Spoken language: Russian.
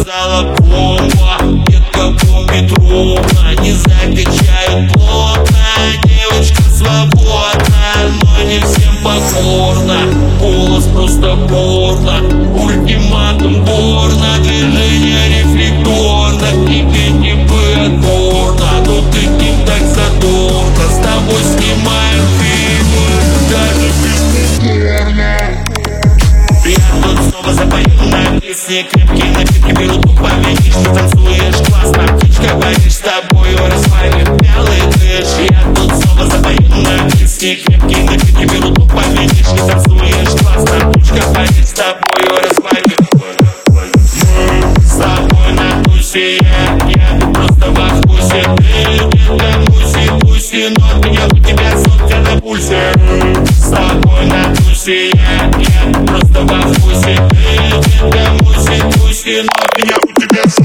сказала бомба. Детка помнит ровно, не закачают плотно. Девочка свободна, но не всем покорна. Голос просто порно, ультиматум борно. Движение рефлекторно, тебе не подборно. Но ты не так задорно, с тобой снимаем фильмы, даже бесспорно. Я тут снова запою на песне, крепкие напитки берут тупо, видишь, ты танцуешь классно. Птичка, боишь, с тобою расслабит белый дышь. Я тут снова запою на песне, крепкие напитки берут тупо, видишь, ты танцуешь классно. Птичка, боишь, с тобою расслабит. Мы с тобой на тусе, я просто в вкусе. Ты где-то муси-пуси, но меня у тебя сотка на пульсе. С тобой на тусе, я просто в вкусе. Ты где-то муси-пуси, но меня у тебя сотка.